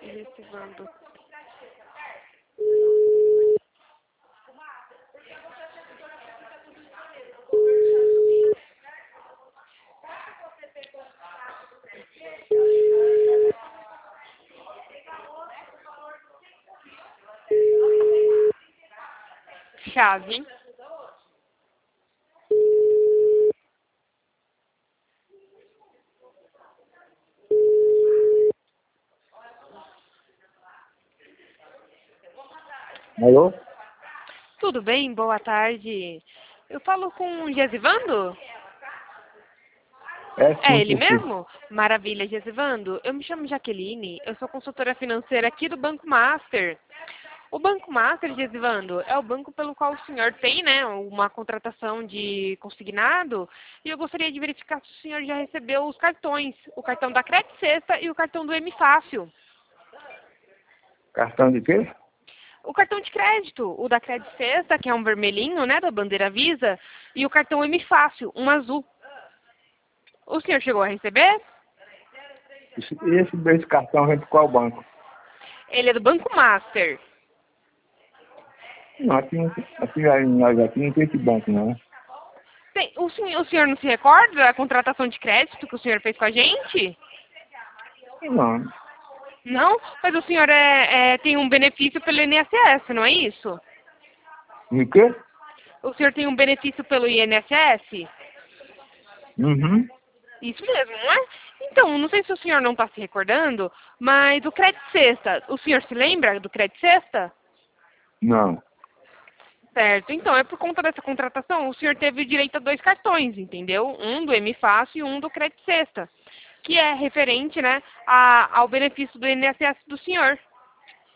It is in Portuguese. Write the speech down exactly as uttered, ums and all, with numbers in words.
Recebendo. Chave. Alô? Tudo bem? Boa tarde. Eu falo com o Gesivando? É, sim, É ele por quê? mesmo? Maravilha, Gesivando. Eu me chamo Jaqueline, eu sou consultora financeira aqui do Banco Master. O Banco Master, Gesivando, é o banco pelo qual o senhor tem, né, uma contratação de consignado, e eu gostaria de verificar se o senhor já recebeu os cartões, o cartão da Credit Sexta e o cartão do M Fácil. Cartão de quê? O cartão de crédito, o da Credit Sexta, que é um vermelhinho, né, da bandeira Visa, e o cartão M Fácil, um azul. O senhor chegou a receber? Esse, esse, esse cartão vem de qual banco? Ele é do Banco Master. Não, aqui, não tem- aqui, já- nós aqui não tem esse banco, não. Tem, o, senhor, o senhor não se recorda da contratação de crédito que o senhor fez com a gente? Não. Não? Mas o senhor é, é, tem um benefício pelo I N S S, não é isso? E o quê? O senhor tem um benefício pelo I N S S? Uhum. Isso mesmo, não é? Então, não sei se o senhor não está se recordando, mas o Credit Sexta, o senhor se lembra do Credit Sexta? Não. Certo, então é por conta dessa contratação, o senhor teve direito a dois cartões, entendeu? Um do M Fácil e um do Credit Sexta, que é referente, né, a, ao benefício do I N S S do senhor.